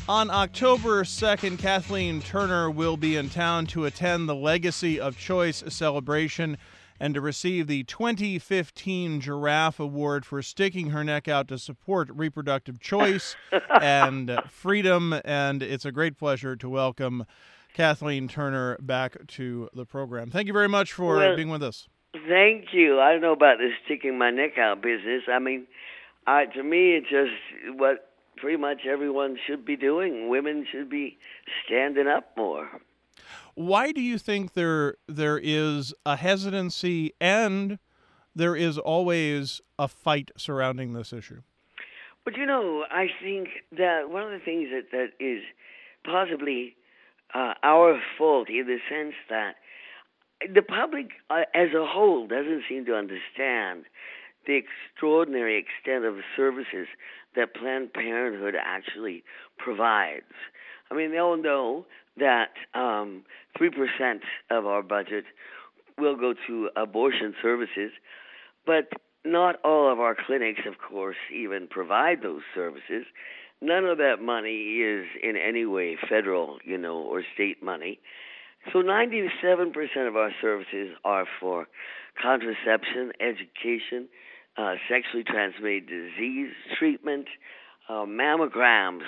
On October 2nd, Kathleen Turner will be in town to attend the Legacy of Choice celebration and to receive the 2015 Giraffe Award for sticking her neck out to support reproductive choice and freedom. And it's a great pleasure to welcome Kathleen Turner back to the program. Thank you very much for being with us. Thank you. I don't know about this sticking my neck out business. I mean, to me, it's just what pretty much everyone should be doing. Women should be standing up more. Why do you think there is a hesitancy and there is always a fight surrounding this issue? But I think that one of the things that is possibly our fault in the sense that the public as a whole doesn't seem to understand the extraordinary extent of the services that Planned Parenthood actually provides. I mean, they all know that 3% of our budget will go to abortion services, but not all of our clinics, of course, even provide those services. None of that money is in any way federal, or state money. So 97% of our services are for contraception, education, sexually transmitted disease treatment, mammograms,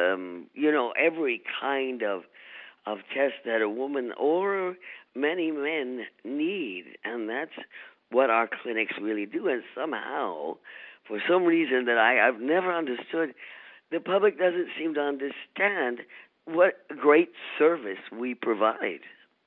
every kind of test that a woman or many men need. And that's what our clinics really do. And somehow, for some reason that I've never understood, the public doesn't seem to understand what great service we provide.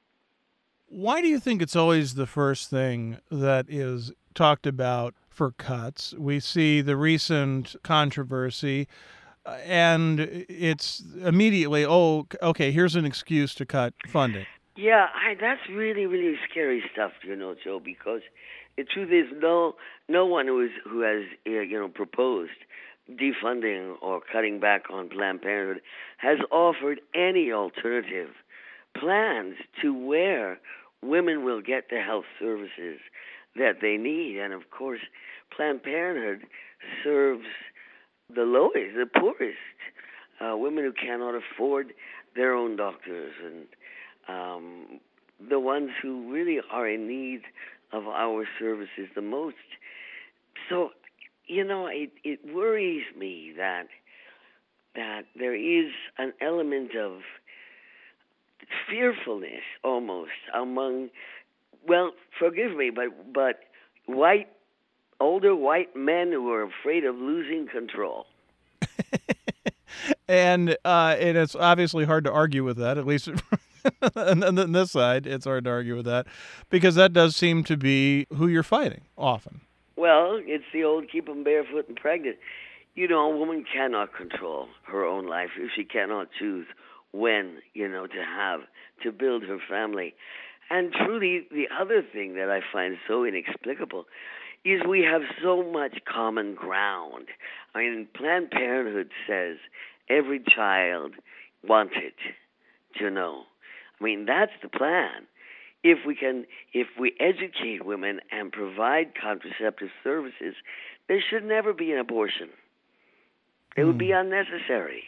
Why do you think it's always the first thing that is talked about for cuts? We see the recent controversy, and it's immediately, okay, here's an excuse to cut funding. Yeah, that's really, really scary stuff, Joe, because the truth is no one who has proposed defunding or cutting back on Planned Parenthood has offered any alternative plans to where women will get the health services that they need. And of course, Planned Parenthood serves the lowest, the poorest, women who cannot afford their own doctors, and the ones who really are in need of our services the most. So, it worries me that there is an element of fearfulness almost among, well, forgive me, but older white men who are afraid of losing control. And it's obviously hard to argue with that, at least on this side, it's hard to argue with that, because that does seem to be who you're fighting often. Well, it's the old keep them barefoot and pregnant. A woman cannot control her own life if she cannot choose when, to build her family. And truly, the other thing that I find so inexplicable is we have so much common ground. I mean, Planned Parenthood says every child wanted, I mean, that's the plan. If we educate women and provide contraceptive services, there should never be an abortion. It would be unnecessary.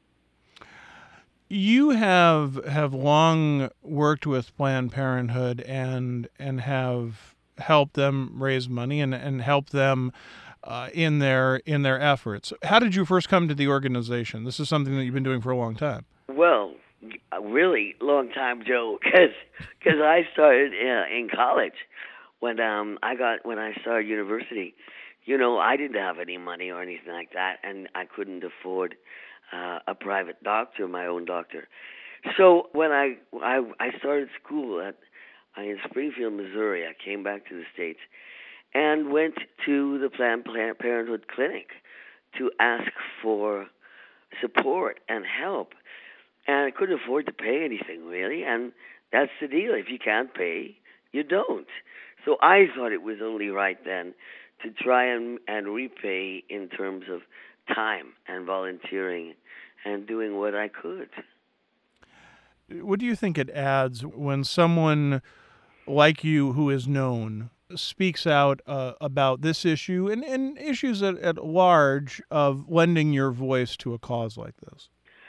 You have long worked with Planned Parenthood and have helped them raise money and help them in their efforts. How did you first come to the organization? This is something that you've been doing for a long time. Well, a really long time, Joe, because I started in college when I started university. I didn't have any money or anything like that, and I couldn't afford a private doctor, my own doctor. So when I started school in Springfield, Missouri, I came back to the States and went to the Planned Parenthood clinic to ask for support and help. And I couldn't afford to pay anything, really, and that's the deal. If you can't pay, you don't. So I thought it was only right then to try and repay in terms of time and volunteering and doing what I could. What do you think it adds when someone like you, who is known, speaks out about this issue and issues at large of lending your voice to a cause like this?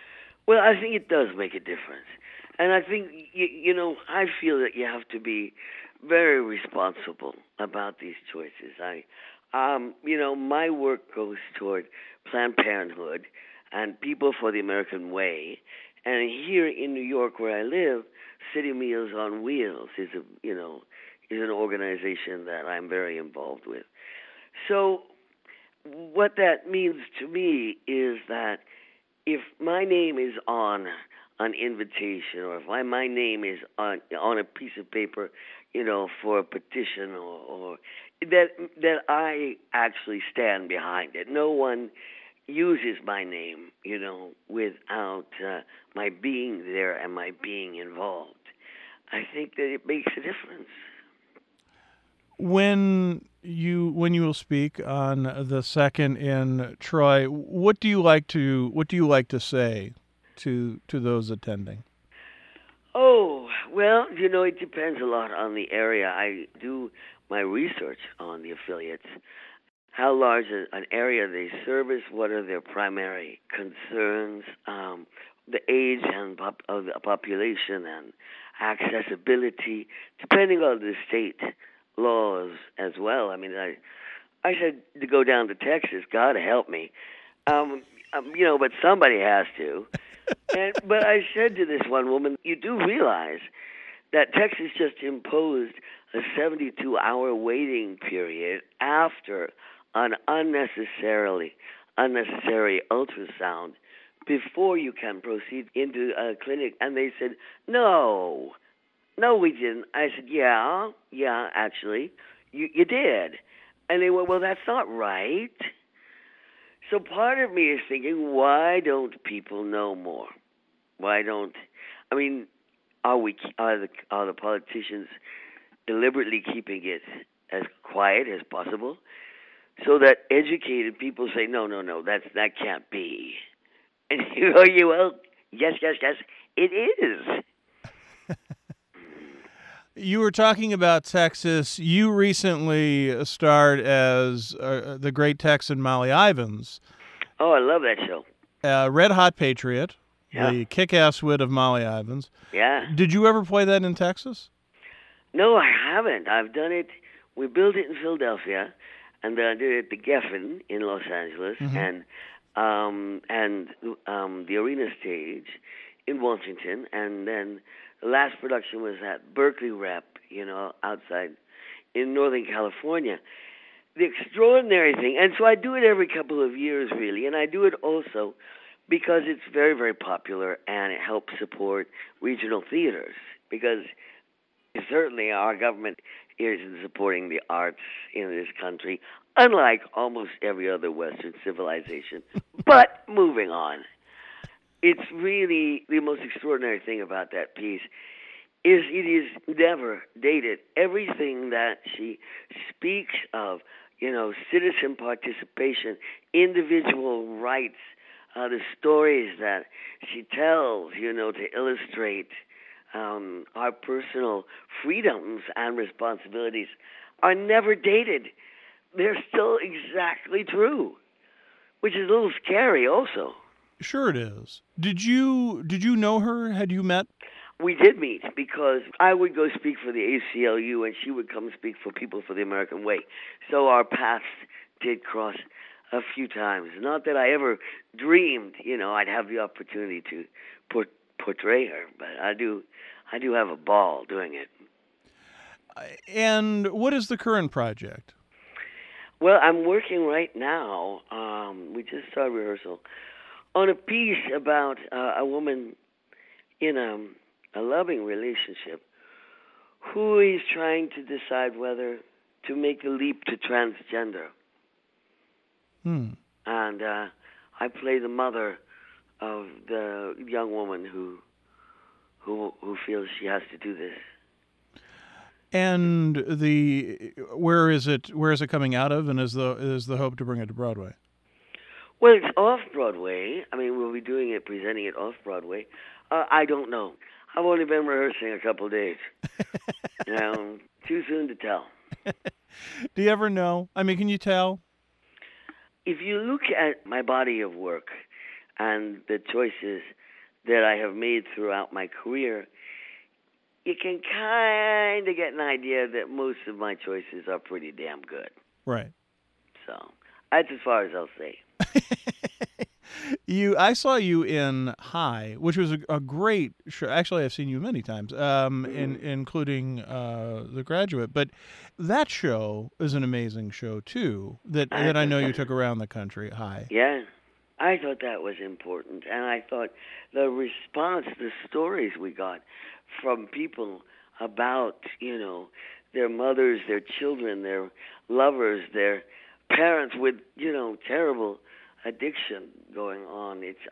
Well, I think it does make a difference. And I think, I feel that you have to be very responsible about these choices. My work goes toward Planned Parenthood and People for the American Way. And here in New York, where I live, City Meals on Wheels is an organization that I'm very involved with. So what that means to me is that if my name is on an invitation, or if my name is on a piece of paper, for a petition, or that I actually stand behind it. No one uses my name, without my being there and my being involved. I think that it makes a difference. When you will speak on the second in Troy, what do you like to say to those attending? Oh, well, it depends a lot on the area. I do my research on the affiliates. How large an area they service, what are their primary concerns, the age and of the population and accessibility, depending on the state laws as well. I mean, I said to go down to Texas. God help me, but somebody has to. But I said to this one woman, you do realize that Texas just imposed a 72-hour waiting period after an unnecessary ultrasound before you can proceed into a clinic. And they said, no, we didn't. I said, yeah, actually, you did. And they went, well, that's not right. So part of me is thinking, why don't people know more? I mean, are the politicians deliberately keeping it as quiet as possible so that educated people say, no, that can't be? And well, yes, it is. You were talking about Texas. You recently starred as the great Texan Molly Ivins. Oh, I love that show. Red Hot Patriot, Yeah. the kick-ass wit of Molly Ivins. Yeah. Did you ever play that in Texas? No, I haven't. I've done it. We built it in Philadelphia, and then I did it at the Geffen in Los Angeles, and the Arena Stage in Washington, and then the last production was at Berkeley Rep, outside in Northern California. The extraordinary thing, and so I do it every couple of years, really, and I do it also because it's very, very popular, and it helps support regional theaters, because certainly our government is in supporting the arts in this country, unlike almost every other Western civilization. But moving on, it's really the most extraordinary thing about that piece is it is never dated. Everything that she speaks of, citizen participation, individual rights, the stories that she tells, to illustrate our personal freedoms and responsibilities are never dated. They're still exactly true, which is a little scary also. Sure it is. Did you know her? Had you met? We did meet because I would go speak for the ACLU and she would come speak for People for the American Way. So our paths did cross a few times. Not that I ever dreamed, I'd have the opportunity to portray her, but I do have a ball doing it. And what is the current project? Well, I'm working right now. We just started rehearsal on a piece about a woman in a loving relationship who is trying to decide whether to make the leap to transgender. And I play the mother of the young woman who feels she has to do this. And where is it coming out of, and is the hope to bring it to Broadway? Well, it's off Broadway. I mean, we'll be presenting it off Broadway. I don't know. I've only been rehearsing a couple of days. Too soon to tell. Do you ever know? I mean, can you tell? If you look at my body of work and the choices that I have made throughout my career, you can kind of get an idea that most of my choices are pretty damn good. Right. So that's as far as I'll say. I saw you in High, which was a great show. Actually, I've seen you many times, including The Graduate. But that show is an amazing show too. That I know you took around the country. High. Yeah, I thought that was important, and I thought the response, the stories we got from people about their mothers, their children, their lovers, their parents with terrible addiction going on. It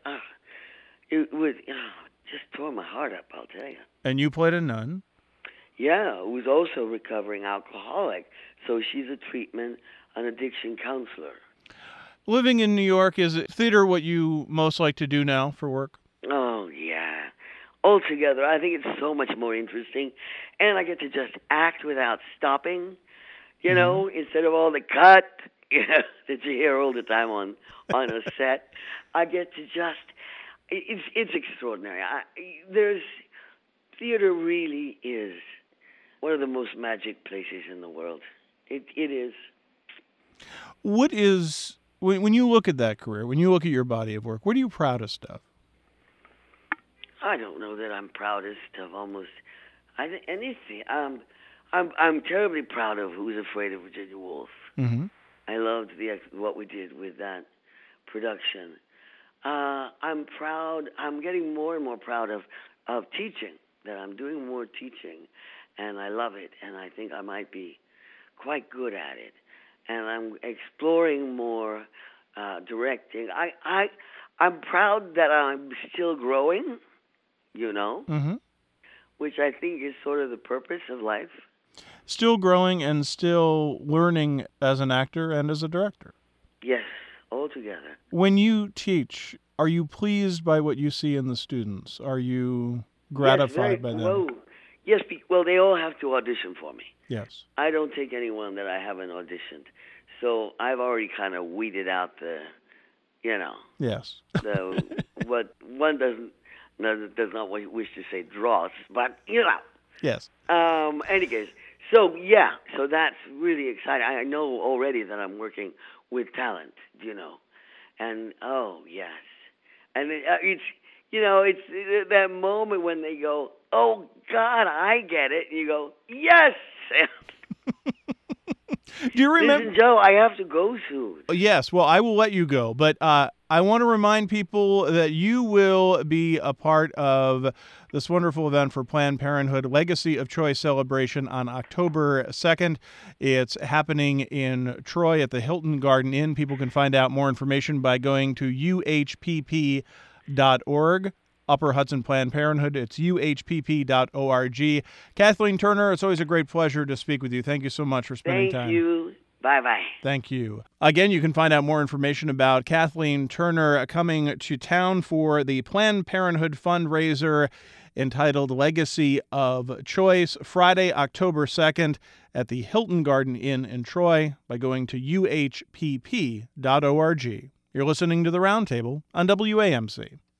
just tore my heart up, I'll tell you. And you played a nun? Yeah, who was also a recovering alcoholic. So she's an addiction counselor. Living in New York, is theater what you most like to do now for work? Oh, yeah. Altogether, I think it's so much more interesting. And I get to just act without stopping, instead of all the cut that you hear all the time on a set. I get to it's extraordinary. Theater really is one of the most magic places in the world. It is. What is, when you look at that career, when you look at your body of work, what are you proudest of? I don't know that I'm proudest of anything. I'm terribly proud of Who's Afraid of Virginia Woolf. Mm-hmm. I loved what we did with that production. I'm proud. I'm getting more and more proud of teaching. That I'm doing more teaching, and I love it. And I think I might be quite good at it. And I'm exploring more directing. I'm proud that I'm still growing. Mm-hmm. Which I think is sort of the purpose of life. Still growing and still learning as an actor and as a director. Yes, all together. When you teach, are you pleased by what you see in the students? Are you gratified by them? Yes, well, they all have to audition for me. Yes. I don't take anyone that I haven't auditioned. So I've already kind of weeded out Yes. what one does not wish to say dross, but Yes. Anyways, so that's really exciting. I know already that I'm working with talent, and oh yes, and it's that moment when they go, oh God, I get it, and you go, yes. Do you remember? Listen, Joe, I have to go soon. Yes, well, I will let you go, but I want to remind people that you will be a part of this wonderful event for Planned Parenthood Legacy of Choice celebration on October 2nd. It's happening in Troy at the Hilton Garden Inn. People can find out more information by going to uhpp.org. Upper Hudson Planned Parenthood. It's uhpp.org. Kathleen Turner, it's always a great pleasure to speak with you. Thank you so much for spending time. Thank you. Bye-bye. Thank you. Again, you can find out more information about Kathleen Turner coming to town for the Planned Parenthood fundraiser entitled Legacy of Choice, Friday, October 2nd at the Hilton Garden Inn in Troy by going to uhpp.org. You're listening to The Roundtable on WAMC.